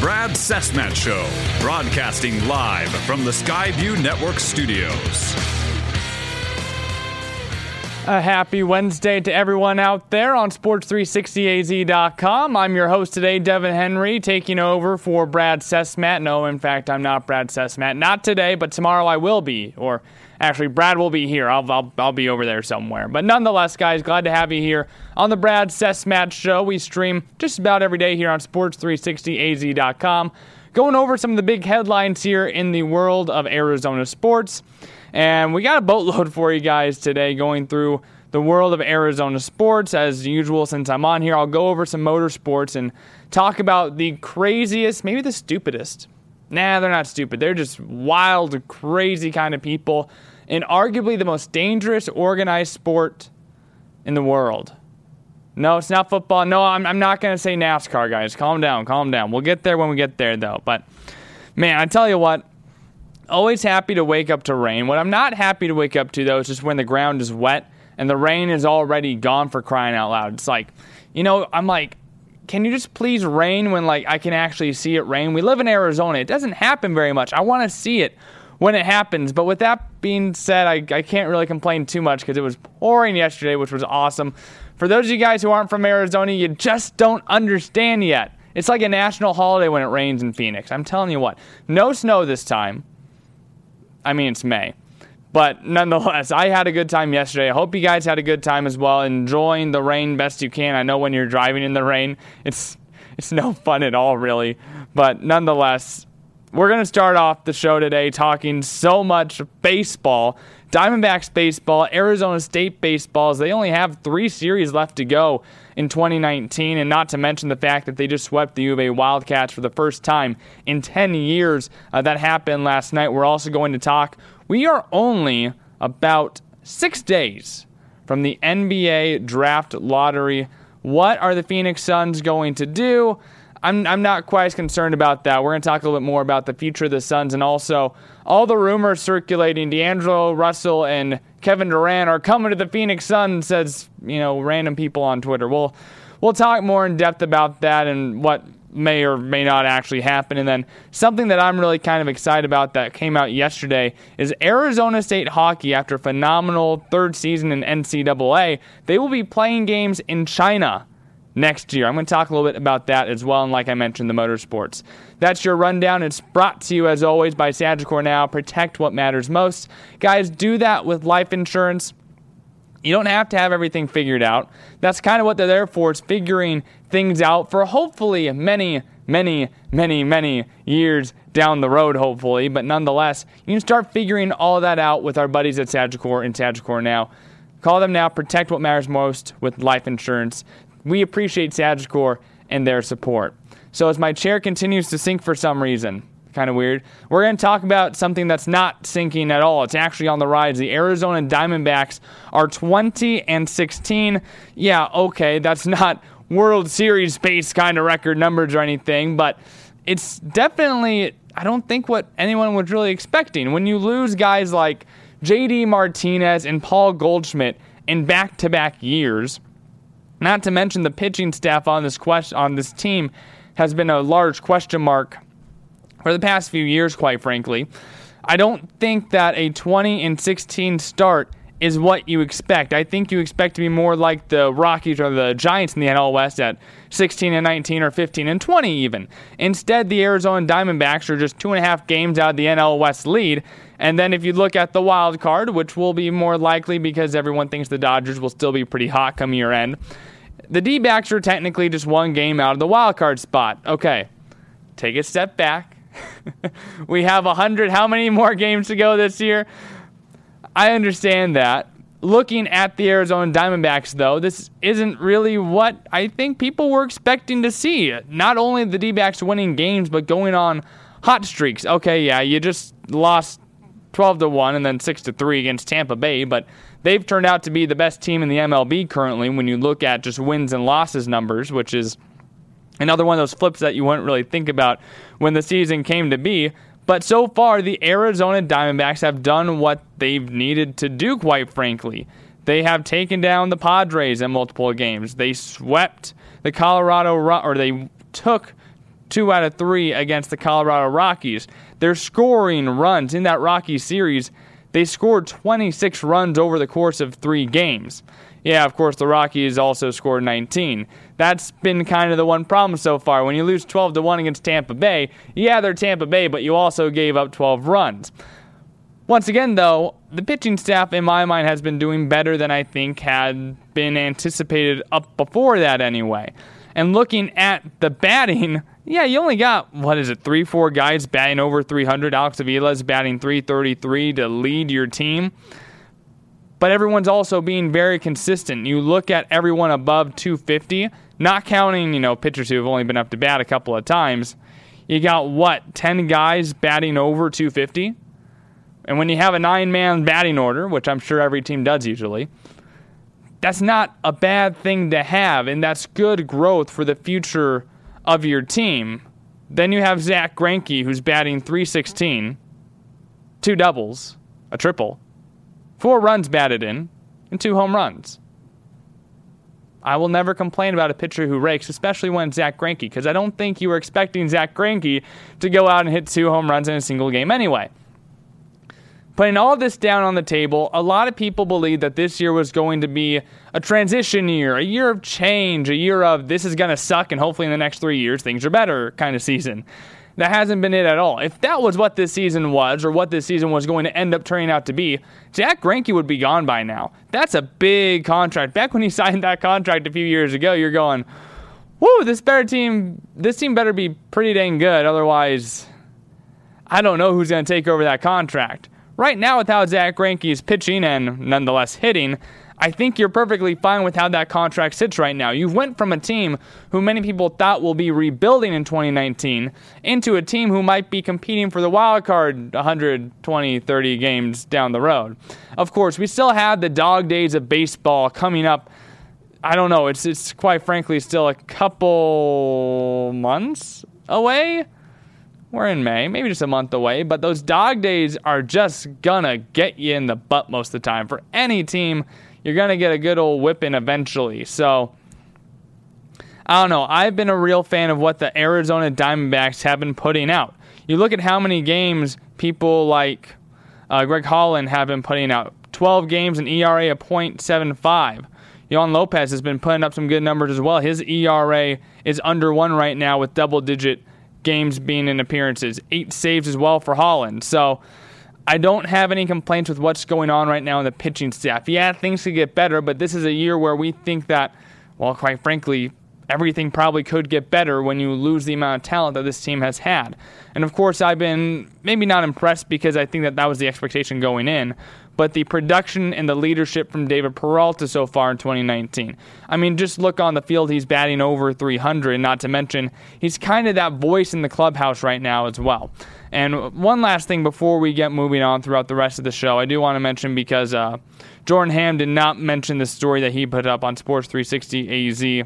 Brad Cessmat Show, broadcasting live from the Skyview Network studios. A happy Wednesday to everyone out there on Sports360AZ.com. I'm your host today, Devin Henry, taking over for Brad Cessmat. No, in fact, I'm not Brad Cessmat. Not today, but tomorrow I will be. Or actually, Brad will be here. I'll be over there somewhere. But nonetheless, guys, glad to have you here on the Brad Cessmat Show. We stream just about every day here on Sports360AZ.com, going over some of the big headlines here in the world of Arizona sports. And we got a boatload for you guys today going through the world of Arizona sports. As usual, since I'm on here, I'll go over some motorsports and talk about the craziest, maybe the stupidest. Nah, they're not stupid. They're just wild, crazy kind of people in arguably the most dangerous organized sport in the world. No, it's not football. No, I'm not going to say NASCAR, guys. Calm down. We'll get there when we get there, though. But, man, I tell you what. Always happy to wake up to rain. What I'm not happy to wake up to, though, is just when the ground is wet and the rain is already gone, for crying out loud. It's like, I'm like, can you just please rain when, I can actually see it rain? We live in Arizona. It doesn't happen very much. I want to see it when it happens. But with that being said, I can't really complain too much because it was pouring yesterday, which was awesome. For those of you guys who aren't from Arizona, you just don't understand yet. It's like a national holiday when it rains in Phoenix. I'm telling you what. No snow this time. I mean, it's May. But nonetheless, I had a good time yesterday. I hope you guys had a good time as well, enjoying the rain best you can. I know when you're driving in the rain, it's no fun at all, really. But nonetheless, we're going to start off the show today talking so much baseball. Diamondbacks baseball, Arizona State baseballs. They only have 3 series left to go in 2019, and not to mention the fact that they just swept the U of A Wildcats for the first time in 10 years. That happened last night. We're also going to talk. We are only about 6 days from the NBA draft lottery. What are the Phoenix Suns going to do? I'm not quite as concerned about that. We're going to talk a little bit more about the future of the Suns, and also all the rumors circulating. D'Angelo Russell and Kevin Durant are coming to the Phoenix Suns, says random people on Twitter. We'll talk more in depth about that and what may or may not actually happen. And then something that I'm really kind of excited about that came out yesterday is Arizona State hockey, after a phenomenal third season in NCAA, they will be playing games in China next year. I'm going to talk a little bit about that as well, and like I mentioned, the motorsports. That's your rundown. It's brought to you, as always, by Sagicor Now. Protect what matters most. Guys, do that with life insurance. You don't have to have everything figured out. That's kind of what they're there for, is figuring things out for hopefully many, many, many, many years down the road, hopefully. But nonetheless, you can start figuring all that out with our buddies at Sagicor and Sagicor Now. Call them now. Protect what matters most with life insurance. We appreciate Sagicor and their support. So as my chair continues to sink for some reason, kind of weird, we're going to talk about something that's not sinking at all. It's actually on the rise. The Arizona Diamondbacks are 20-16. Yeah, okay, that's not World Series-based kind of record numbers or anything, but it's definitely, I don't think, what anyone was really expecting. When you lose guys like J.D. Martinez and Paul Goldschmidt in back-to-back years, not to mention the pitching staff on this team has been a large question mark for the past few years, quite frankly. I don't think that a 20-16 start is what you expect. I think you expect to be more like the Rockies or the Giants in the NL West at 16-19 or 15-20 even. Instead, the Arizona Diamondbacks are just 2.5 games out of the NL West lead. And then if you look at the wild card, which will be more likely because everyone thinks the Dodgers will still be pretty hot come year end, the D-backs are technically just 1 game out of the wild card spot. Okay, take a step back. We have 100. How many more games to go this year? I understand that. Looking at the Arizona Diamondbacks, though, this isn't really what I think people were expecting to see. Not only the D-backs winning games, but going on hot streaks. Okay, yeah, you just lost 12-1 and then 6-3 against Tampa Bay, but they've turned out to be the best team in the MLB currently when you look at just wins and losses numbers, which is another one of those flips that you wouldn't really think about when the season came to be. But so far, the Arizona Diamondbacks have done what they've needed to do, quite frankly. They have taken down the Padres in multiple games. They swept the they took 2 out of 3 against the Colorado Rockies. They're scoring runs in that Rockies series. They scored 26 runs over the course of 3 games. Yeah, of course, the Rockies also scored 19. That's been kind of the one problem so far. When you lose 12-1 against Tampa Bay, yeah, they're Tampa Bay, but you also gave up 12 runs. Once again, though, the pitching staff, in my mind, has been doing better than I think had been anticipated up before that anyway. And looking at the batting, yeah, you only got, 3-4 guys batting over 300. Alex Avila is batting .333 to lead your team. But everyone's also being very consistent. You look at everyone above 250, not counting, pitchers who have only been up to bat a couple of times. You got, 10 guys batting over 250? And when you have a 9-man batting order, which I'm sure every team does usually, that's not a bad thing to have, and that's good growth for the future of your team. Then you have Zach Greinke, who's batting .316, 2 doubles, a triple, 4 runs batted in, and 2 home runs. I will never complain about a pitcher who rakes, especially when it's Zach Greinke, because I don't think you were expecting Zach Greinke to go out and hit 2 home runs in a single game anyway. Putting all this down on the table, a lot of people believe that this year was going to be a transition year, a year of change, a year of this is going to suck and hopefully in the next 3 years things are better kind of season. That hasn't been it at all. If that was what this season was, or what this season was going to end up turning out to be, Zach Greinke would be gone by now. That's a big contract. Back when he signed that contract a few years ago, you're going, whoo, this team better be pretty dang good. Otherwise, I don't know who's going to take over that contract. Right now, with how Zach Greinke is pitching and nonetheless hitting, I think you're perfectly fine with how that contract sits right now. You went from a team who many people thought will be rebuilding in 2019 into a team who might be competing for the wild card 120, 30 games down the road. Of course, we still have the dog days of baseball coming up. I don't know. It's quite frankly still a couple months away. We're in May, maybe just a month away, but those dog days are just gonna get you in the butt most of the time. For any team, you're gonna get a good old whipping eventually. So, I don't know. I've been a real fan of what the Arizona Diamondbacks have been putting out. You look at how many games people like Greg Holland have been putting out. 12 games, an ERA of .75. Yohan Lopez has been putting up some good numbers as well. His ERA is under 1 right now with double-digit games being in appearances. 8 saves as well for Holland. So I don't have any complaints with what's going on right now in the pitching staff. Yeah, things could get better, but this is a year where we think that, well, quite frankly, everything probably could get better when you lose the amount of talent that this team has had. And of course, I've been maybe not impressed because I think that was the expectation going in, but the production and the leadership from David Peralta so far in 2019. I mean, just look on the field, he's batting over 300, not to mention he's kind of that voice in the clubhouse right now as well. And one last thing before we get moving on throughout the rest of the show, I do want to mention because Jordan Ham did not mention the story that he put up on Sports 360 AZ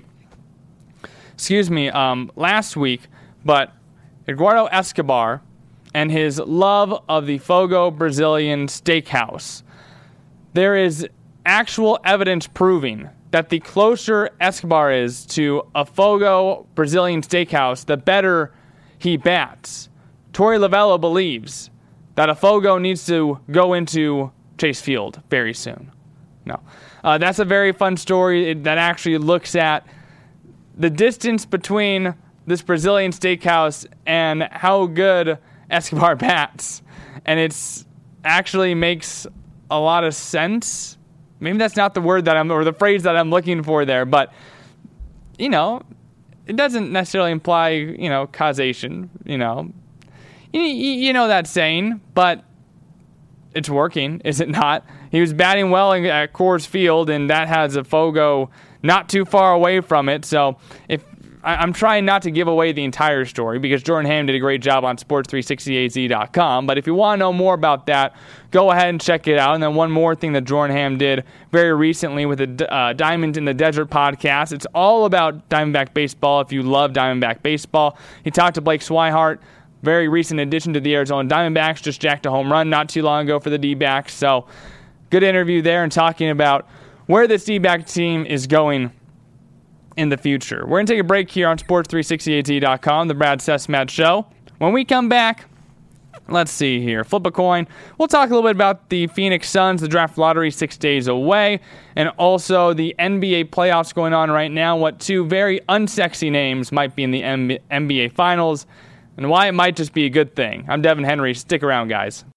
last week, but Eduardo Escobar and his love of the Fogo Brazilian Steakhouse. There is actual evidence proving that the closer Escobar is to a Fogo Brazilian Steakhouse, the better he bats. Torey Lovullo believes that a Fogo needs to go into Chase Field very soon. No. That's a very fun story that actually looks at the distance between this Brazilian steakhouse and how good Escobar bats. And it's actually makes a lot of sense. Maybe that's not the word or the phrase that I'm looking for there, but, it doesn't necessarily imply, causation, You know that saying, but it's working, is it not? He was batting well at Coors Field, and that has a Fogo not too far away from it. So I'm trying not to give away the entire story because Jordan Ham did a great job on sports360az.com. But if you want to know more about that, go ahead and check it out. And then one more thing that Jordan Ham did very recently with the Diamond in the Desert podcast. It's all about Diamondback baseball if you love Diamondback baseball. He talked to Blake Swihart, very recent addition to the Arizona Diamondbacks, just jacked a home run not too long ago for the D-backs. So good interview there and talking about where this D-back team is going in the future. We're going to take a break here on Sports360AZ.com, the Brad Sesmat Show. When we come back, let's see here. Flip a coin. We'll talk a little bit about the Phoenix Suns, the draft lottery 6 days away, and also the NBA playoffs going on right now, what two very unsexy names might be in the NBA Finals, and why it might just be a good thing. I'm Devin Henry. Stick around, guys.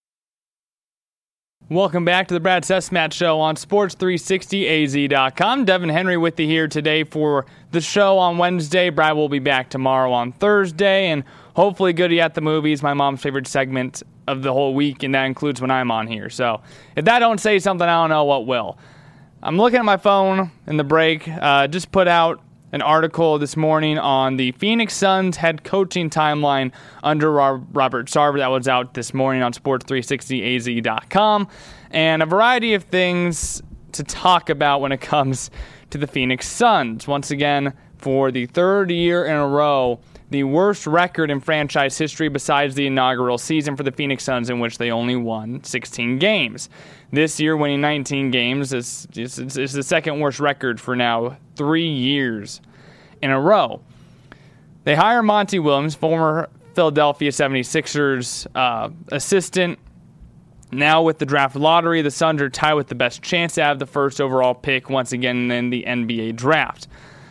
Welcome back to the Brad Sesmat Show on Sports360AZ.com. Devin Henry with you here today for the show on Wednesday. Brad will be back tomorrow on Thursday, and hopefully Goody at the Movies, my mom's favorite segment of the whole week, and that includes when I'm on here. So if that don't say something, I don't know what will. I'm looking at my phone in the break. Just put out an article this morning on the Phoenix Suns head coaching timeline under Robert Sarver that was out this morning on Sports360AZ.com, and a variety of things to talk about when it comes to the Phoenix Suns. Once again, for the third year in a row, the worst record in franchise history besides the inaugural season for the Phoenix Suns, in which they only won 16 games. This year, winning 19 games is the second worst record for now 3 years in a row. They hire Monty Williams, former Philadelphia 76ers assistant. Now with the draft lottery, the Suns are tied with the best chance to have the first overall pick once again in the NBA draft.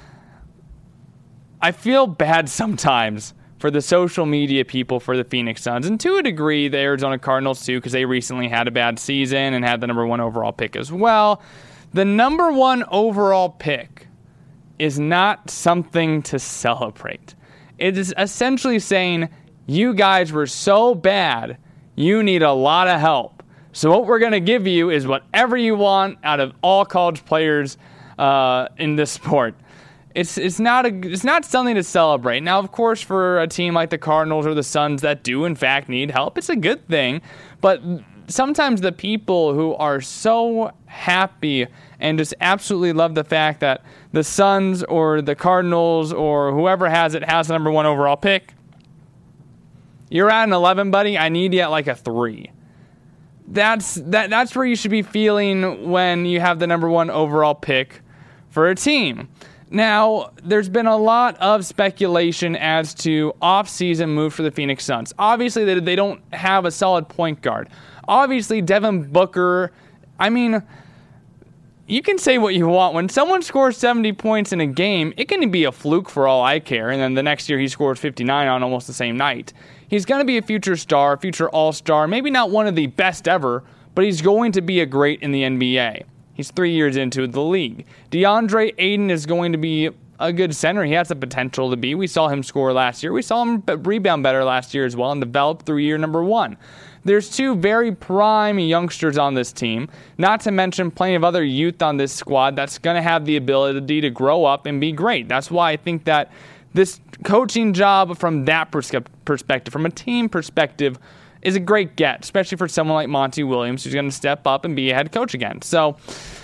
I feel bad sometimes for the social media people for the Phoenix Suns, and to a degree the Arizona Cardinals too, because they recently had a bad season and had the number 1 overall pick as well. The number 1 overall pick is not something to celebrate. It is essentially saying, you guys were so bad, you need a lot of help. So what we're going to give you is whatever you want out of all college players in this sport. It's not something to celebrate. Now, of course, for a team like the Cardinals or the Suns that do, in fact, need help, it's a good thing. But sometimes the people who are so happy and just absolutely love the fact that the Suns or the Cardinals or whoever has it has the number 1 overall pick, you're at an 11, buddy. I need you at like a 3. That's where you should be feeling when you have the number 1 overall pick for a team. Now, there's been a lot of speculation as to off-season moves for the Phoenix Suns. Obviously, they don't have a solid point guard. Obviously, Devin Booker, I mean, you can say what you want. When someone scores 70 points in a game, it can be a fluke for all I care, and then the next year he scores 59 on almost the same night. He's going to be a future star, future all-star, maybe not one of the best ever, but he's going to be a great in the NBA. He's 3 years into the league. DeAndre Ayton is going to be a good center. He has the potential to be. We saw him score last year. We saw him rebound better last year as well and develop through year number 1. There's 2 very prime youngsters on this team, not to mention plenty of other youth on this squad that's going to have the ability to grow up and be great. That's why I think that this coaching job from that perspective, from a team perspective, is a great get, especially for someone like Monty Williams, who's going to step up and be a head coach again. So,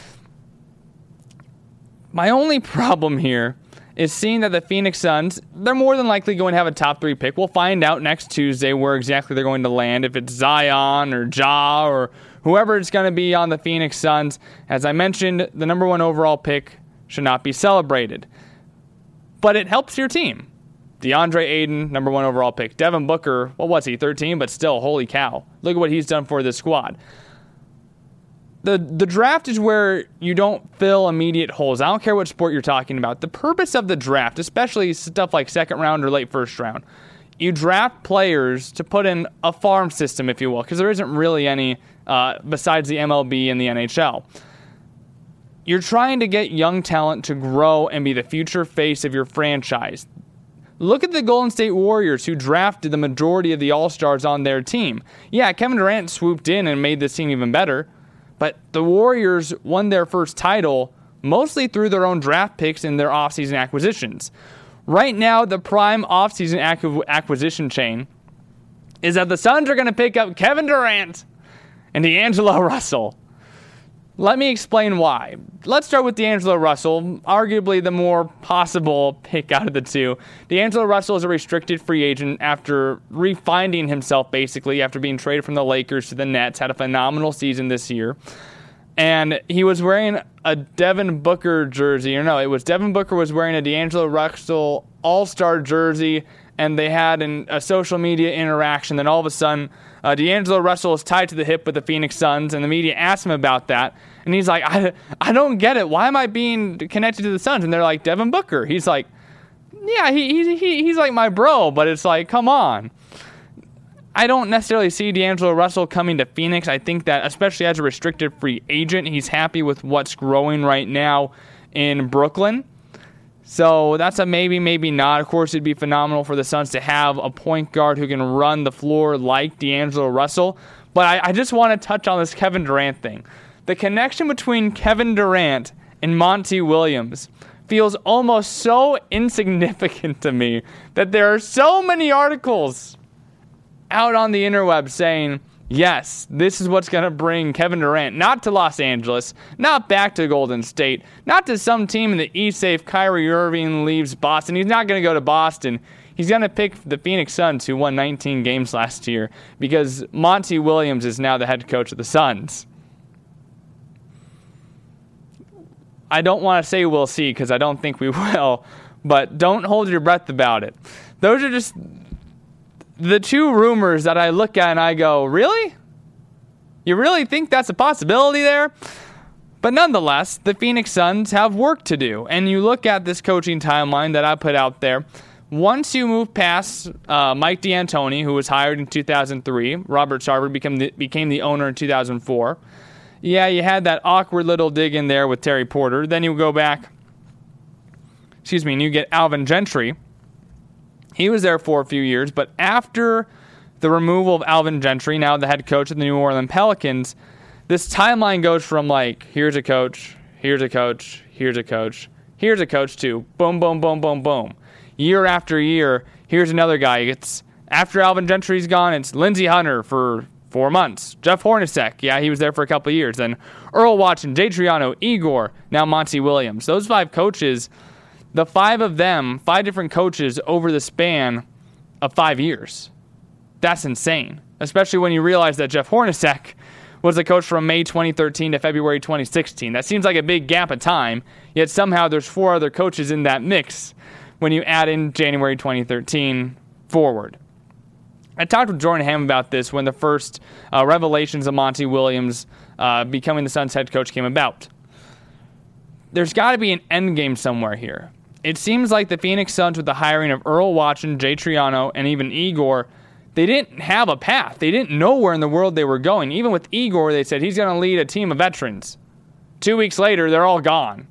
my only problem here is seeing that the Phoenix Suns, they're more than likely going to have a top 3 pick. We'll find out next Tuesday where exactly they're going to land, if it's Zion or Ja or whoever it's going to be on the Phoenix Suns. As I mentioned, the number 1 overall pick should not be celebrated. But it helps your team. DeAndre Ayton, number 1 overall pick. Devin Booker, what was he, 13? But still, holy cow. Look at what he's done for this squad. The draft is where you don't fill immediate holes. I don't care what sport you're talking about. The purpose of the draft, especially stuff like second round or late first round, you draft players to put in a farm system, if you will, because there isn't really any besides the MLB and the NHL. You're trying to get young talent to grow and be the future face of your franchise. Look at the Golden State Warriors, who drafted the majority of the All-Stars on their team. Yeah, Kevin Durant swooped in and made this team even better, but the Warriors won their first title mostly through their own draft picks and their offseason acquisitions. Right now, the prime offseason acquisition chain is that the Suns are going to pick up Kevin Durant and D'Angelo Russell. Let me explain why. Let's start with D'Angelo Russell, arguably the more possible pick out of the 2. D'Angelo Russell is a restricted free agent after refinding himself, basically, after being traded from the Lakers to the Nets. Had a phenomenal season this year. and he was wearing a Devin Booker jersey. Or no, it was Devin Booker was wearing a D'Angelo Russell All-Star jersey, and they had a social media interaction. Then all of a sudden, D'Angelo Russell is tied to the hip with the Phoenix Suns, and the media asked him about that. And he's like, I don't get it. Why am I being connected to the Suns? And they're like, Devin Booker. He's like, yeah, he's like my bro, but it's like, come on. I don't necessarily see D'Angelo Russell coming to Phoenix. I think that, especially as a restricted free agent, he's happy with what's growing right now in Brooklyn. So that's a maybe, maybe not. Of course, it'd be phenomenal for the Suns to have a point guard who can run the floor like D'Angelo Russell. But I just want to touch on this Kevin Durant thing. The connection between Kevin Durant and Monty Williams feels almost so insignificant to me that there are so many articles out on the interweb saying, yes, this is what's going to bring Kevin Durant not to Los Angeles, not back to Golden State, not to some team in the East if Kyrie Irving leaves Boston. He's not going to go to Boston. He's going to pick the Phoenix Suns, who won 19 games last year, because Monty Williams is now the head coach of the Suns. I don't want to say we'll see, because I don't think we will, but don't hold your breath about it. Those are just the two rumors that I look at and I go, really? You really think that's a possibility there? But nonetheless, the Phoenix Suns have work to do. And you look at this coaching timeline that I put out there. Once you move past Mike D'Antoni, who was hired in 2003, Robert Sarver became the owner in 2004. Yeah, you had that awkward little dig in there with Terry Porter. Then you go back, and you get Alvin Gentry. He was there for a few years, but after the removal of Alvin Gentry, now the head coach of the New Orleans Pelicans, this timeline goes from like, here's a coach, here's a coach, here's a coach, here's a coach too. Boom, boom, boom, boom, boom. Year after year, here's another guy. After Alvin Gentry's gone, it's Lindsey Hunter for 4 months. Jeff Hornacek, yeah, he was there for a couple of years. Then Earl Watson, Jay Triano, Igor, now Monty Williams. Those 5 coaches, the 5 of them, 5 different coaches over the span of 5 years. That's insane. Especially when you realize that Jeff Hornacek was the coach from May 2013 to February 2016. That seems like a big gap of time, yet somehow there's 4 other coaches in that mix when you add in January 2013 forward. I talked with Jordan Ham about this when the first revelations of Monty Williams becoming the Suns head coach came about. There's got to be an end game somewhere here. It seems like the Phoenix Suns, with the hiring of Earl Watson, Jay Triano, and even Igor, they didn't have a path. They didn't know where in the world they were going. Even with Igor, they said he's going to lead a team of veterans. 2 weeks later, they're all gone.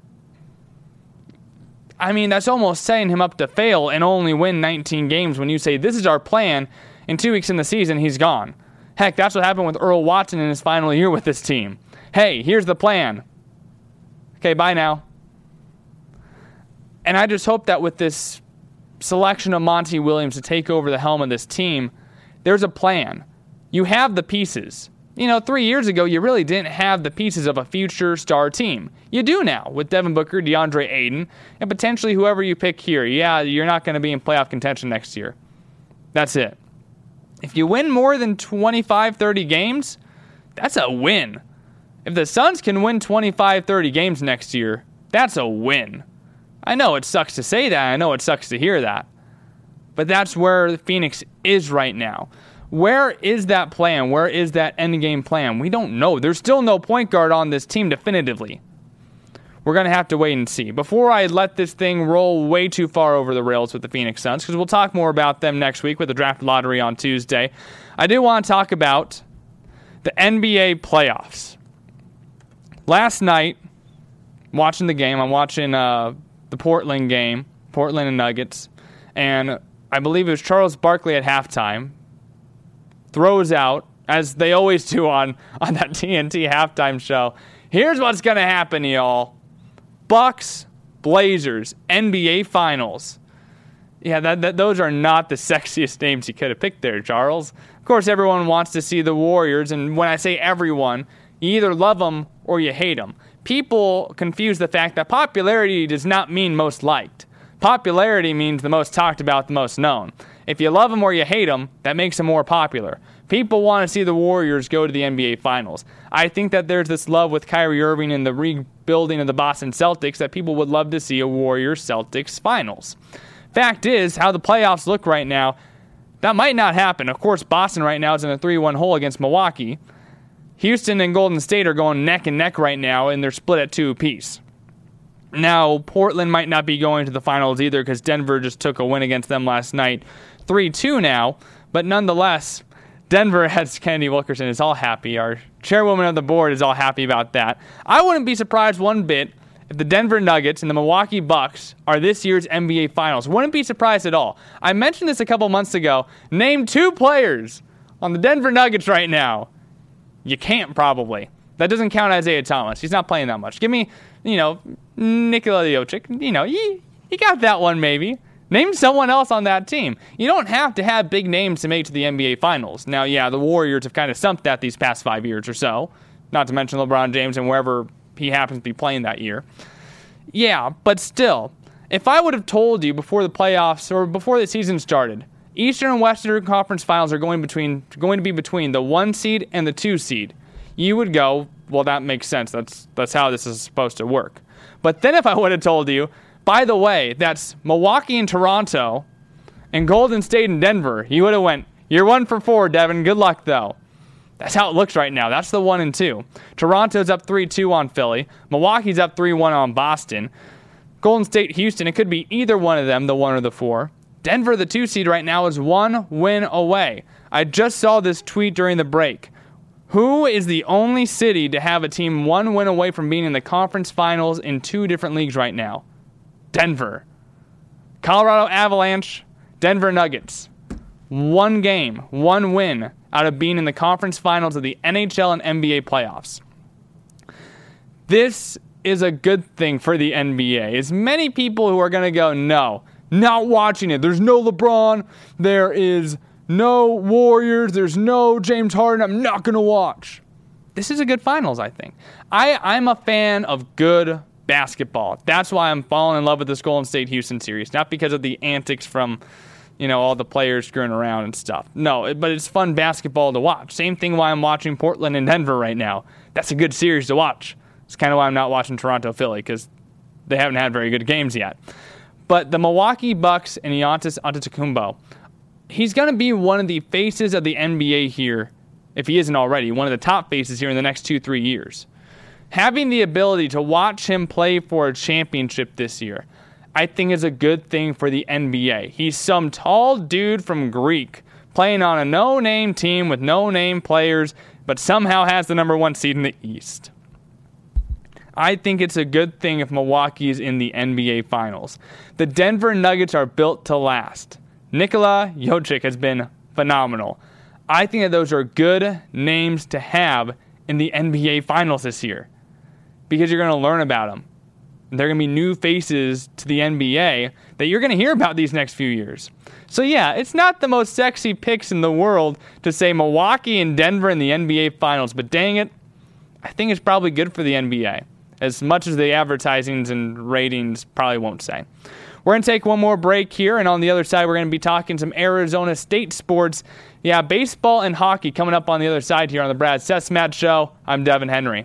I mean, that's almost setting him up to fail and only win 19 games when you say, this is our plan. In 2 weeks in the season, he's gone. Heck, that's what happened with Earl Watson in his final year with this team. Hey, here's the plan. Okay, bye now. And I just hope that with this selection of Monty Williams to take over the helm of this team, there's a plan. You have the pieces. 3 years ago, you really didn't have the pieces of a future star team. You do now with Devin Booker, DeAndre Ayton, and potentially whoever you pick here. Yeah, you're not going to be in playoff contention next year. That's it. If you win more than 25, 30 games, that's a win. If the Suns can win 25, 30 games next year, that's a win. I know it sucks to say that. I know it sucks to hear that. But that's where Phoenix is right now. Where is that plan? Where is that endgame plan? We don't know. There's still no point guard on this team definitively. We're going to have to wait and see. Before I let this thing roll way too far over the rails with the Phoenix Suns, because we'll talk more about them next week with the draft lottery on Tuesday, I do want to talk about the NBA playoffs. Last night, watching the game, I'm watching the Portland game, Portland and Nuggets, and I believe it was Charles Barkley at halftime, throws out, as they always do on that TNT halftime show, here's what's going to happen, y'all. Bucks, Blazers, NBA Finals. Yeah, those are not the sexiest names you could have picked there, Charles. Of course, everyone wants to see the Warriors, and when I say everyone, you either love them or you hate them. People confuse the fact that popularity does not mean most liked. Popularity means the most talked about, the most known. If you love them or you hate them, that makes them more popular. People want to see the Warriors go to the NBA Finals. I think that there's this love with Kyrie Irving and the rebuilding of the Boston Celtics that people would love to see a Warriors-Celtics Finals. Fact is, how the playoffs look right now, that might not happen. Of course, Boston right now is in a 3-1 hole against Milwaukee. Houston and Golden State are going neck and neck right now, and they're split at 2 apiece. Now, Portland might not be going to the finals either because Denver just took a win against them last night. 3-2 now, but nonetheless, Denver has Kennedy Wilkerson is all happy. Our chairwoman of the board is all happy about that. I wouldn't be surprised one bit if the Denver Nuggets and the Milwaukee Bucks are this year's NBA Finals. Wouldn't be surprised at all. I mentioned this a couple months ago. Name 2 players on the Denver Nuggets right now. You can't probably. That doesn't count Isaiah Thomas. He's not playing that much. Give me, Nikola Jokic. You got that one maybe. Name someone else on that team. You don't have to have big names to make it to the NBA Finals. Now, yeah, the Warriors have kind of stumped that these past 5 years or so. Not to mention LeBron James and wherever he happens to be playing that year. Yeah, but still, if I would have told you before the playoffs or before the season started, Eastern and Western Conference Finals are going to be between the 1 seed and the 2 seed, you would go, well, that makes sense. That's how this is supposed to work. But then if I would have told you, by the way, that's Milwaukee and Toronto and Golden State and Denver, you would have went, you're 1 for 4, Devin. Good luck, though. That's how it looks right now. That's the 1 and 2. Toronto's up 3-2 on Philly. Milwaukee's up 3-1 on Boston. Golden State, Houston, it could be either one of them, the 1 or the 4. Denver, the 2 seed right now, is 1 win away. I just saw this tweet during the break. Who is the only city to have a team 1 win away from being in the conference finals in 2 different leagues right now? Denver. Colorado Avalanche, Denver Nuggets. 1 game, 1 win out of being in the conference finals of the NHL and NBA playoffs. This is a good thing for the NBA. As many people who are going to go, no, not watching it. There's no LeBron. There is no Warriors. There's no James Harden. I'm not going to watch. This is a good finals, I think. I'm a fan of good basketball. That's why I'm falling in love with this Golden State Houston series. Not because of the antics from, all the players screwing around and stuff. No, but it's fun basketball to watch. Same thing why I'm watching Portland and Denver right now. That's a good series to watch. It's kind of why I'm not watching Toronto Philly, because they haven't had very good games yet. But the Milwaukee Bucks and Giannis Antetokounmpo, he's going to be one of the faces of the NBA here, if he isn't already, one of the top faces here in the next 2-3 years. Having the ability to watch him play for a championship this year, I think is a good thing for the NBA. He's some tall dude from Greek playing on a no-name team with no-name players, but somehow has the number 1 seed in the East. I think it's a good thing if Milwaukee is in the NBA Finals. The Denver Nuggets are built to last. Nikola Jokic has been phenomenal. I think that those are good names to have in the NBA Finals this year, because you're going to learn about them. There are going to be new faces to the NBA that you're going to hear about these next few years. So yeah, it's not the most sexy picks in the world to say Milwaukee and Denver in the NBA Finals, but dang it, I think it's probably good for the NBA, as much as the advertisings and ratings probably won't say. We're going to take one more break here, and on the other side, we're going to be talking some Arizona State sports. Yeah, baseball and hockey coming up on the other side here on the Brad Sesmat Show. I'm Devin Henry.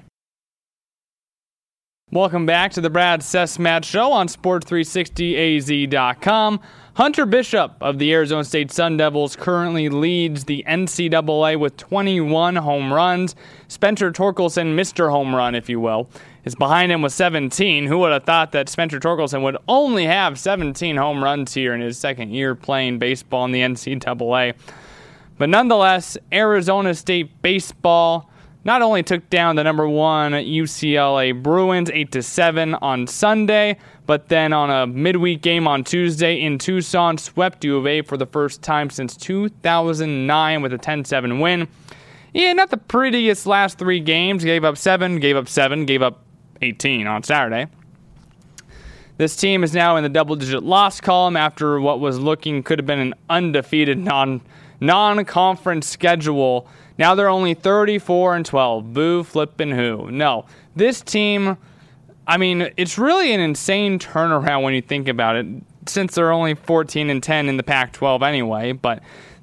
Welcome back to the Brad Sesmat Show on Sports360AZ.com. Hunter Bishop of the Arizona State Sun Devils currently leads the NCAA with 21 home runs. Spencer Torkelson, Mr. Home Run, if you will, is behind him with 17. Who would have thought that Spencer Torkelson would only have 17 home runs here in his second year playing baseball in the NCAA? But nonetheless, Arizona State baseball not only took down the number 1 UCLA Bruins 8-7 on Sunday, but then on a midweek game on Tuesday in Tucson, swept U of A for the first time since 2009 with a 10-7 win. Yeah, not the prettiest last 3 games. Gave up 7, gave up 7, gave up 18 on Saturday. This team is now in the double-digit loss column after what was looking could have been an undefeated non-conference schedule. Now they're only 34-12. Boo, flippin' who. No, this team, I mean, it's really an insane turnaround when you think about it, since they're only 14-10 in the Pac-12 anyway. But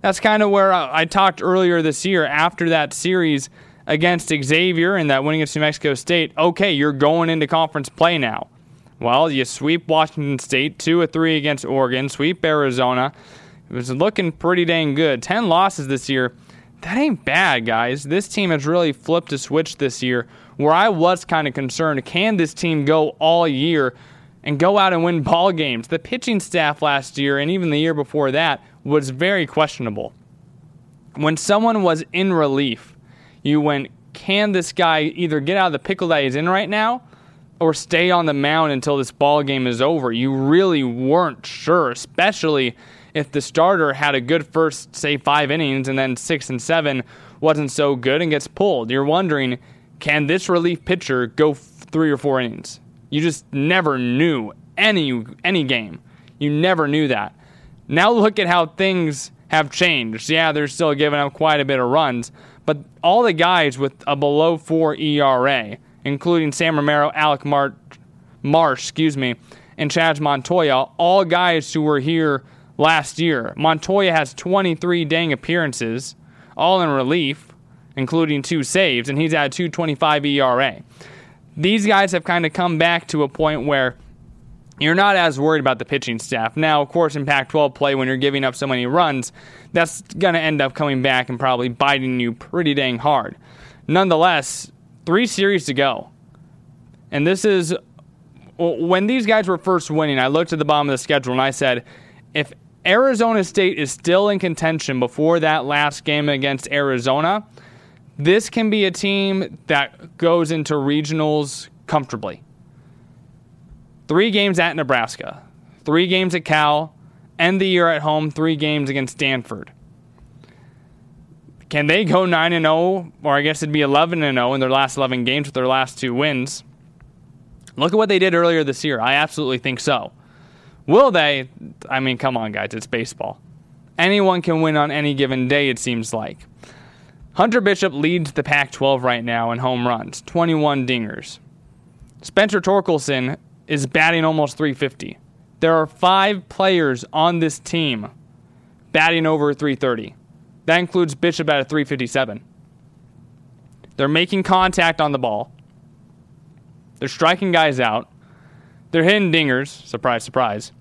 That's kind of where I talked earlier this year after that series against Xavier and that win against New Mexico State. Okay, you're going into conference play now. Well, you sweep Washington State 2-3 against Oregon, sweep Arizona. It was looking pretty dang good. 10 losses this year. That ain't bad, guys. This team has really flipped a switch this year where I was kind of concerned, can this team go all year and go out and win ball games? The pitching staff last year and even the year before that was very questionable. When someone was in relief, you went, can this guy either get out of the pickle that he's in right now or stay on the mound until this ball game is over? You really weren't sure, especially if the starter had a good first, say, 5 innings and then 6 and 7 wasn't so good and gets pulled. You're wondering, can this relief pitcher go 3 or 4 innings? You just never knew any game. You never knew that. Now look at how things have changed. Yeah, they're still giving up quite a bit of runs, but all the guys with a below 4 ERA, including Sam Romero, Alec Marsh, and Chaz Montoya, all guys who were here last year. Montoya has 23 dang appearances, all in relief, including 2 saves, and he's at a 2.25 ERA. These guys have kind of come back to a point where you're not as worried about the pitching staff. Now, of course, in Pac-12 play, when you're giving up so many runs, that's going to end up coming back and probably biting you pretty dang hard. Nonetheless, 3 series to go. And this is, when these guys were first winning, I looked at the bottom of the schedule and I said, if Arizona State is still in contention before that last game against Arizona, this can be a team that goes into regionals comfortably. 3 games at Nebraska, 3 games at Cal, end the year at home, 3 games against Stanford. Can they go 9-0, or I guess it'd be 11-0 in their last 11 games with their last 2 wins? Look at what they did earlier this year. I absolutely think so. Will they? I mean, come on, guys. It's baseball. Anyone can win on any given day, it seems like. Hunter Bishop leads the Pac-12 right now in home runs, 21 dingers. Spencer Torkelson is batting almost .350. There are 5 players on this team batting over .330. That includes Bishop at a .357. They're making contact on the ball. They're striking guys out. They're hitting dingers. Surprise, surprise.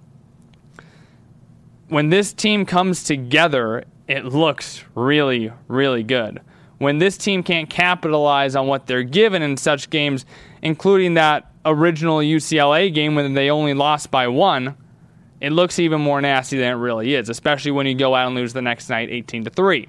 When this team comes together, it looks really, really good. When this team can't capitalize on what they're given in such games, including that original UCLA game when they only lost by 1, it looks even more nasty than it really is, especially when you go out and lose the next night 18-3.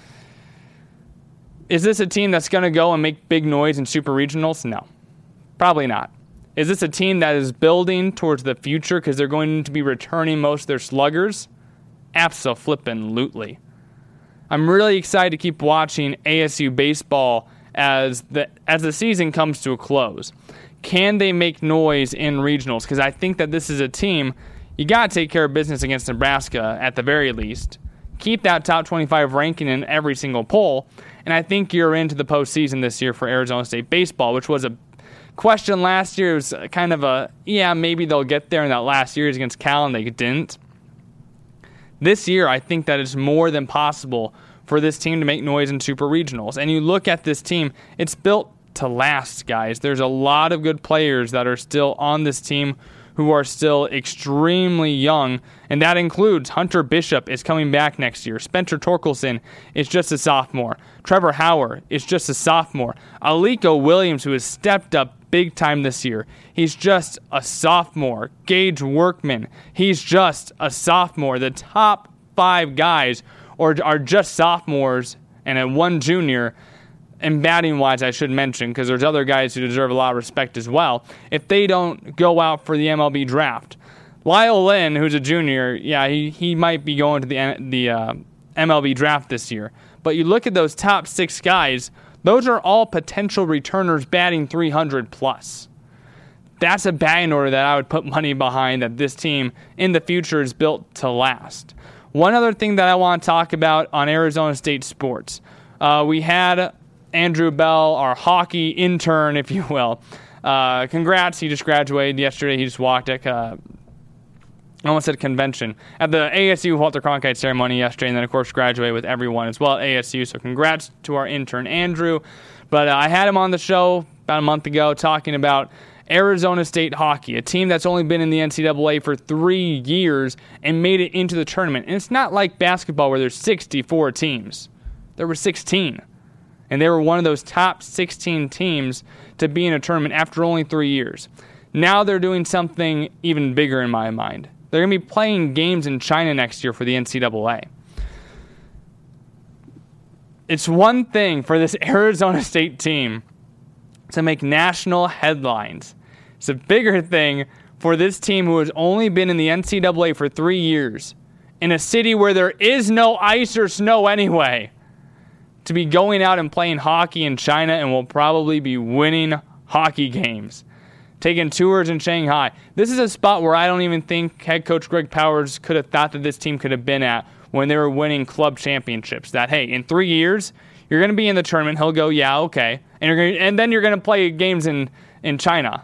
Is this a team that's going to go and make big noise in super regionals? No, probably not. Is this a team that is building towards the future because they're going to be returning most of their sluggers? Abso-flippin-lutely. I'm really excited to keep watching ASU baseball as the season comes to a close. Can they make noise in regionals? Because I think that this is a team, you got to take care of business against Nebraska at the very least. Keep that top 25 ranking in every single poll, and I think you're into the postseason this year for Arizona State baseball, which was a question last year. It was kind of maybe they'll get there in that last series against Cal, and they didn't. This year, I think that it's more than possible for this team to make noise in super regionals. And you look at this team, it's built to last, guys. There's a lot of good players that are still on this team who are still extremely young, and that includes Hunter Bishop is coming back next year. Spencer Torkelson is just a sophomore. Trevor Howard is just a sophomore. Aliko Williams, who has stepped up big time this year, he's just a sophomore. Gage Workman, he's just a sophomore. The top 5 guys are just sophomores and one junior. And batting-wise, I should mention, because there's other guys who deserve a lot of respect as well, if they don't go out for the MLB draft. Lyle Lynn, who's a junior, he might be going to the MLB draft this year. But you look at those top 6 guys, those are all potential returners batting 300 plus. That's a batting order that I would put money behind, that this team in the future is built to last. One other thing that I want to talk about on Arizona State sports. We had Andrew Bell, our hockey intern, if you will. Congrats, he just graduated yesterday. He just walked at I almost said convention, at the ASU Walter Cronkite ceremony yesterday, and then, of course, graduated with everyone as well at ASU. So congrats to our intern, Andrew. But I had him on the show about a month ago talking about Arizona State hockey, a team that's only been in the NCAA for 3 years and made it into the tournament. And it's not like basketball where there's 64 teams. There were 16. And they were one of those top 16 teams to be in a tournament after only 3 years. Now they're doing something even bigger in my mind. They're going to be playing games in China next year for the NCAA. It's one thing for this Arizona State team to make national headlines. It's a bigger thing for this team who has only been in the NCAA for 3 years, in a city where there is no ice or snow anyway, to be going out and playing hockey in China and will probably be winning hockey games. Taking tours in Shanghai. This is a spot where I don't even think head coach Greg Powers could have thought that this team could have been at when they were winning club championships. That, hey, in 3 years, you're going to be in the tournament. He'll go, yeah, okay. And then you're going to play games in China.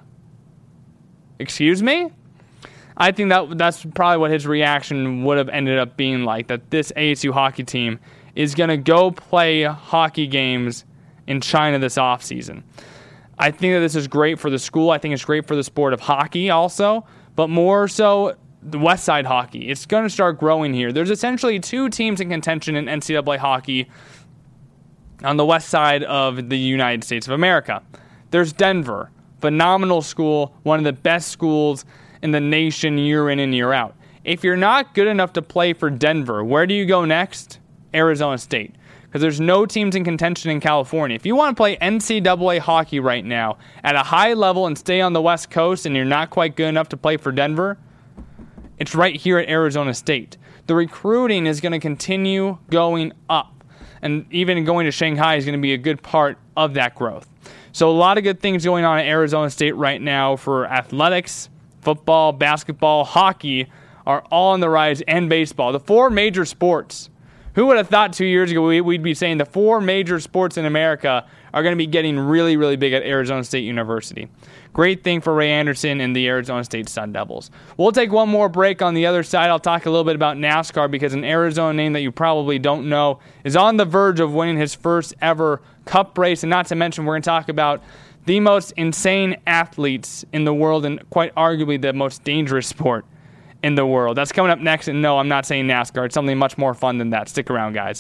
Excuse me? I think that's probably what his reaction would have ended up being like, that this ASU hockey team is going to go play hockey games in China this offseason. I think that this is great for the school. I think it's great for the sport of hockey also, but more so the West Side hockey. It's going to start growing here. There's essentially 2 teams in contention in NCAA hockey on the west side of the United States of America. There's Denver, phenomenal school, one of the best schools in the nation year in and year out. If you're not good enough to play for Denver, where do you go next? Arizona State. Because there's no teams in contention in California. If you want to play NCAA hockey right now at a high level and stay on the West Coast and you're not quite good enough to play for Denver, it's right here at Arizona State. The recruiting is going to continue going up. And even going to Shanghai is going to be a good part of that growth. So a lot of good things going on at Arizona State right now for athletics, football, basketball, hockey are all on the rise, and baseball. The 4 major sports. Who would have thought 2 years ago we'd be saying the 4 major sports in America are going to be getting really, really big at Arizona State University. Great thing for Ray Anderson and the Arizona State Sun Devils. We'll take one more break. On the other side, I'll talk a little bit about NASCAR because an Arizona name that you probably don't know is on the verge of winning his first ever Cup race. And not to mention, we're going to talk about the most insane athletes in the world and quite arguably the most dangerous sport in the world. That's coming up next, and no, I'm not saying NASCAR. It's something much more fun than that. Stick around, guys.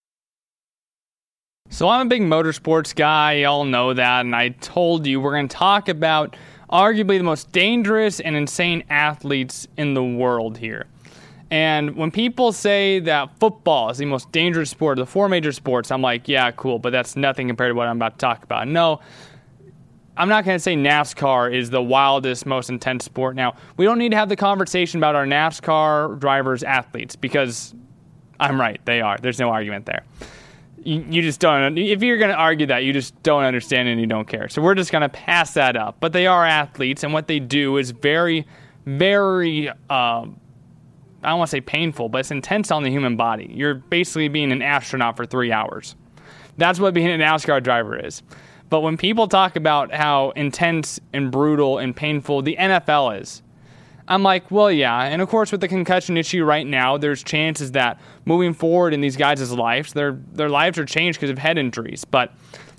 So I'm a big motorsports guy. Y'all know that, and I told you we're going to talk about arguably the most dangerous and insane athletes in the world here. And when people say that football is the most dangerous sport of the 4 major sports, I'm like, yeah, cool, but that's nothing compared to what I'm about to talk about. No, I'm not going to say NASCAR is the wildest, most intense sport. Now, we don't need to have the conversation about our NASCAR drivers, athletes, because I'm right, they are. There's no argument there. You just don't. If you're going to argue that, you just don't understand and you don't care. So we're just going to pass that up. But they are athletes, and what they do is very, very, I don't want to say painful, but it's intense on the human body. You're basically being an astronaut for 3 hours. That's what being a NASCAR driver is. But when people talk about how intense and brutal and painful the NFL is, I'm like, well, yeah. And of course, with the concussion issue right now, there's chances that moving forward in these guys' lives, their lives are changed because of head injuries. But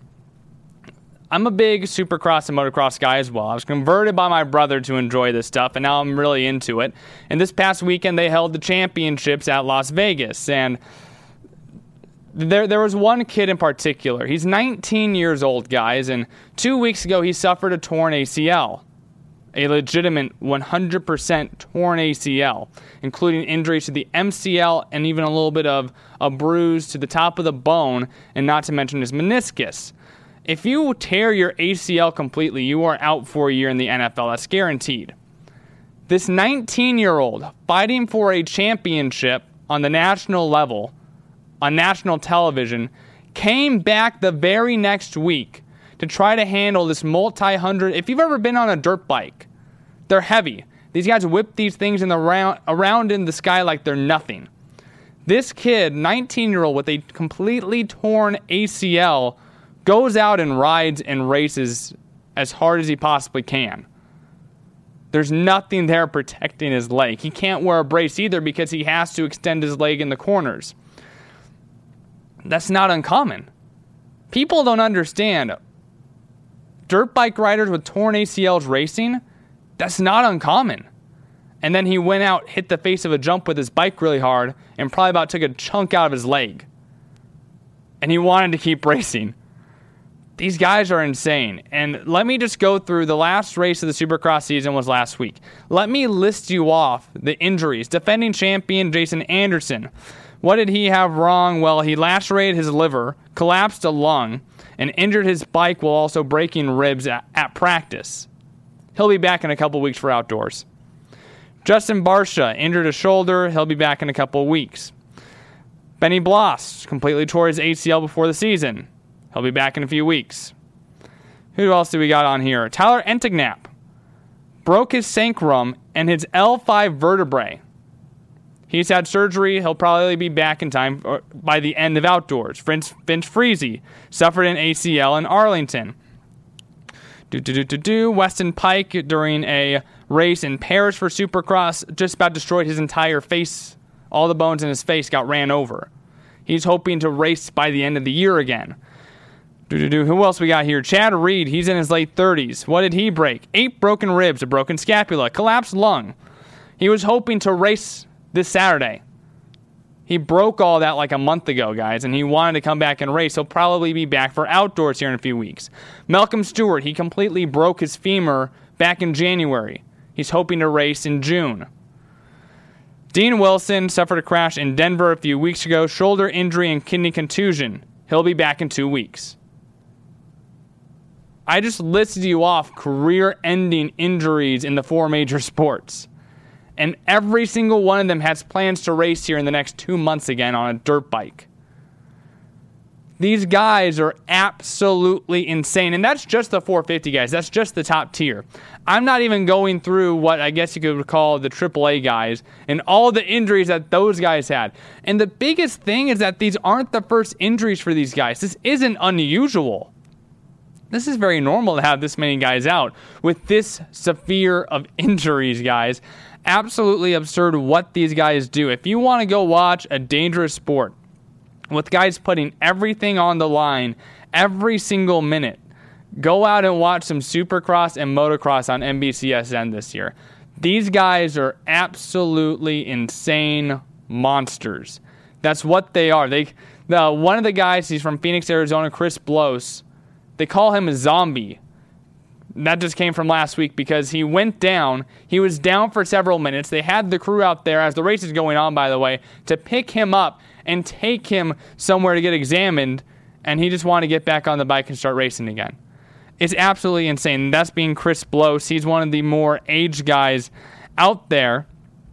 I'm a big supercross and motocross guy as well. I was converted by my brother to enjoy this stuff, and now I'm really into it. And this past weekend, they held the championships at Las Vegas. And there was one kid in particular. He's 19 years old, guys, and 2 weeks ago, he suffered a torn ACL. A legitimate 100% torn ACL, including injuries to the MCL and even a little bit of a bruise to the top of the bone, and not to mention his meniscus. If you tear your ACL completely, you are out for a year in the NFL. That's guaranteed. This 19-year-old fighting for a championship on the national level, on national television, came back the very next week to try to handle this multi-hundred. If you've ever been on a dirt bike, they're heavy. These guys whip these things around in the sky like they're nothing. This kid, 19-year-old with a completely torn ACL, goes out and rides and races as hard as he possibly can. There's nothing there protecting his leg. He can't wear a brace either because he has to extend his leg in the corners. That's not uncommon. People don't understand. Dirt bike riders with torn ACLs racing, that's not uncommon. And then he went out, hit the face of a jump with his bike really hard, and probably about took a chunk out of his leg. And he wanted to keep racing. These guys are insane. And let me just go through the last race of the Supercross season was last week. Let me list you off the injuries. Defending champion Jason Anderson. What did he have wrong? Well, he lacerated his liver, collapsed a lung, and injured his bike while also breaking ribs at practice. He'll be back in a couple weeks for outdoors. Justin Barcia injured a shoulder. He'll be back in a couple weeks. Benny Bloss completely tore his ACL before the season. He'll be back in a few weeks. Who else do we got on here? Tyler Enticknap broke his sacrum and his L5 vertebrae. He's had surgery. He'll probably be back in time by the end of outdoors. Vince Friese suffered an ACL in Arlington. Weston Pike during a race in Paris for Supercross just about destroyed his entire face. All the bones in his face got ran over. He's hoping to race by the end of the year again. Who else we got here? Chad Reed, he's in his late 30s. What did he break? 8 broken ribs, a broken scapula, collapsed lung. He was hoping to race this Saturday. He broke all that like a month ago, guys, and he wanted to come back and race. He'll probably be back for outdoors here in a few weeks. Malcolm Stewart, he completely broke his femur back in January. He's hoping to race in June. Dean Wilson suffered a crash in Denver a few weeks ago, shoulder injury and kidney contusion. He'll be back in 2 weeks. I just listed you off career-ending injuries in the 4 major sports. And every single one of them has plans to race here in the next 2 months again on a dirt bike. These guys are absolutely insane. And that's just the 450 guys. That's just the top tier. I'm not even going through what I guess you could call the AAA guys and all the injuries that those guys had. And the biggest thing is that these aren't the first injuries for these guys. This isn't unusual. This is very normal to have this many guys out with this severe of injuries, guys. Absolutely absurd what these guys do. If you want to go watch a dangerous sport with guys putting everything on the line every single minute, go out and watch some Supercross and Motocross on NBCSN this year. These guys are absolutely insane monsters. That's what they are. One of the guys, he's from Phoenix, Arizona, Chris Bloss. They call him a zombie. That just came from last week because he went down. He was down for several minutes. They had the crew out there, as the race is going on, by the way, to pick him up and take him somewhere to get examined, and he just wanted to get back on the bike and start racing again. It's absolutely insane. That's being Chris Bloss. He's one of the more aged guys out there.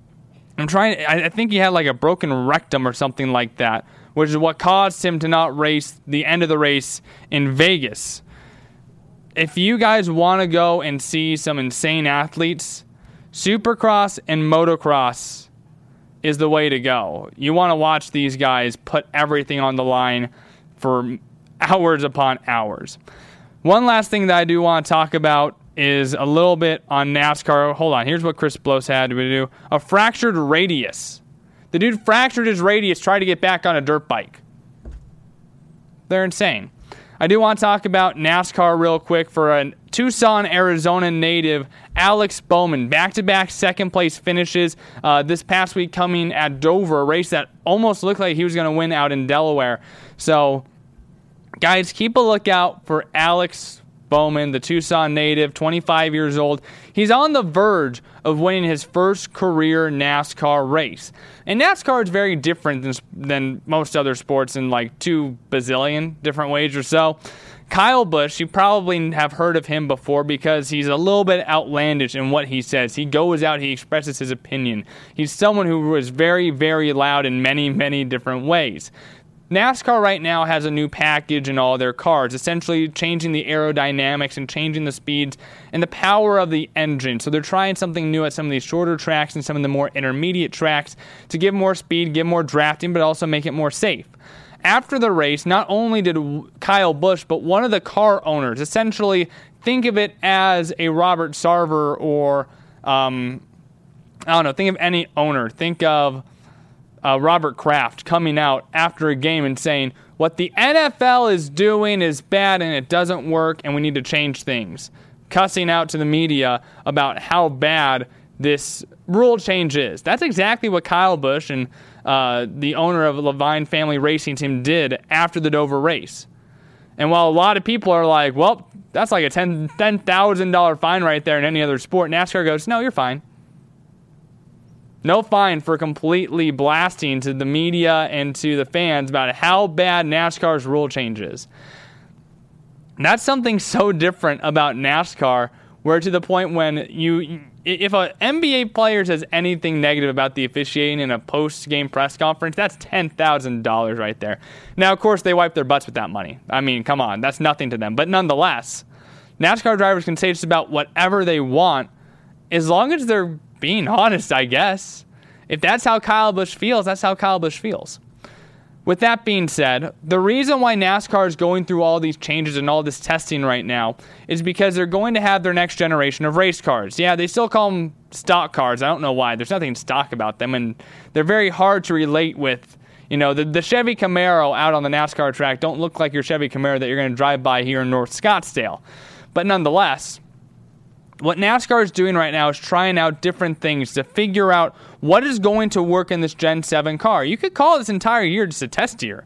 I think he had like a broken rectum or something like that, which is what caused him to not race the end of the race in Vegas. If you guys want to go and see some insane athletes, Supercross and Motocross is the way to go. You want to watch these guys put everything on the line for hours upon hours. One last thing that I do want to talk about is a little bit on NASCAR. Hold on. Here's what Chris Bloss had to do. A fractured radius. The dude fractured his radius trying to get back on a dirt bike. They're insane. I do want to talk about NASCAR real quick for a Tucson, Arizona native, Alex Bowman. Back-to-back second-place finishes this past week coming at Dover, a race that almost looked like he was going to win out in Delaware. So, guys, keep a lookout for Alex Bowman, the Tucson native, 25 years old. He's on the verge of winning his first career NASCAR race. And NASCAR is very different than most other sports in like 2 bazillion different ways or so. Kyle Busch, you probably have heard of him before because he's a little bit outlandish in what he says. He goes out, he expresses his opinion. He's someone who is very, very loud in many, many different ways. NASCAR right now has a new package in all their cars, essentially changing the aerodynamics and changing the speeds and the power of the engine. So they're trying something new at some of these shorter tracks and some of the more intermediate tracks to give more speed, give more drafting, but also make it more safe. After the race, not only did Kyle Busch, but one of the car owners, essentially think of it as a Robert Sarver or I don't know, think of any owner. Think of Robert Kraft coming out after a game and saying, what the NFL is doing is bad and it doesn't work and we need to change things. Cussing out to the media about how bad this rule change is. That's exactly what Kyle Busch and the owner of Levine Family Racing Team did after the Dover race. And while a lot of people are like, well, that's like a $10,000 fine right there in any other sport, NASCAR goes, no, you're fine. No fine for completely blasting to the media and to the fans about how bad NASCAR's rule change is. And that's something so different about NASCAR, where to the point when if an NBA player says anything negative about the officiating in a post-game press conference, that's $10,000 right there. Now, of course, they wipe their butts with that money. I mean, come on, that's nothing to them. But nonetheless, NASCAR drivers can say just about whatever they want as long as they're being honest, I guess. If that's how Kyle Busch feels, that's how Kyle Busch feels. With that being said, the reason why NASCAR is going through all these changes and all this testing right now is because they're going to have their next generation of race cars. Yeah, they still call them stock cars. I don't know why. There's nothing stock about them, and they're very hard to relate with. You know, the Chevy Camaro out on the NASCAR track don't look like your Chevy Camaro that you're going to drive by here in North Scottsdale. But nonetheless, what NASCAR is doing right now is trying out different things to figure out what is going to work in this Gen 7 car. You could call this entire year just a test year.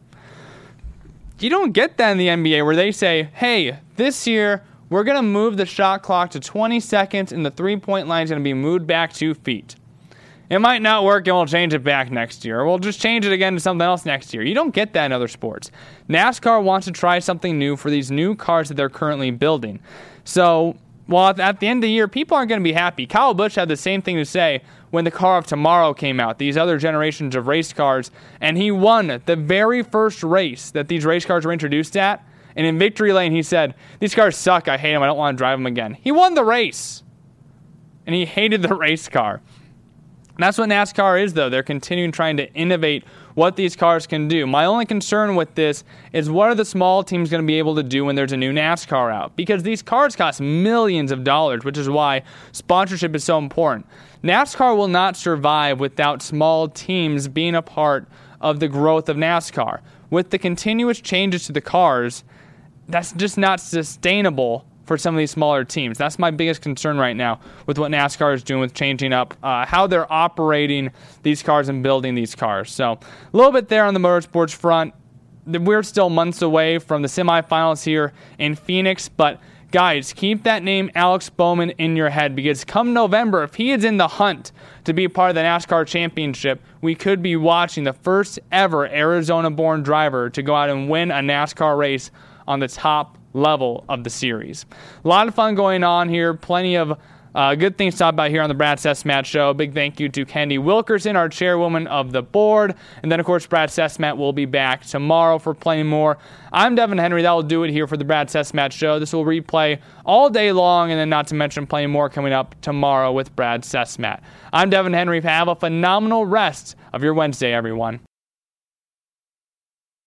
You don't get that in the NBA where they say, hey, this year we're going to move the shot clock to 20 seconds and the three-point line is going to be moved back 2 feet. It might not work and we'll change it back next year. Or we'll just change it again to something else next year. You don't get that in other sports. NASCAR wants to try something new for these new cars that they're currently building. So, well, at the end of the year, people aren't going to be happy. Kyle Busch had the same thing to say when the Car of Tomorrow came out, these other generations of race cars, and he won the very first race that these race cars were introduced at. And in Victory Lane, he said, these cars suck, I hate them, I don't want to drive them again. He won the race, and he hated the race car. And that's what NASCAR is, though. They're continuing trying to innovate what these cars can do. My only concern with this is what are the small teams going to be able to do when there's a new NASCAR out? Because these cars cost millions of dollars, which is why sponsorship is so important. NASCAR will not survive without small teams being a part of the growth of NASCAR. With the continuous changes to the cars, that's just not sustainable for some of these smaller teams. That's my biggest concern right now with what NASCAR is doing with changing up how they're operating these cars and building these cars. So a little bit there on the motorsports front. We're still months away from the semifinals here in Phoenix, but guys, keep that name Alex Bowman in your head, because come November, if he is in the hunt to be part of the NASCAR championship, we could be watching the first ever Arizona-born driver to go out and win a NASCAR race on the top level of the series. A lot of fun going on here. Plenty of good things to talk about here on the Brad Sesmat Show. Big thank you to Kendi Wilkerson, our chairwoman of the board. And then, of course, Brad Sesmat will be back tomorrow for plenty more. I'm Devin Henry. That will do it here for the Brad Sesmat Show. This will replay all day long, and then not to mention plenty more coming up tomorrow with Brad Sesmat. I'm Devin Henry. Have a phenomenal rest of your Wednesday, everyone.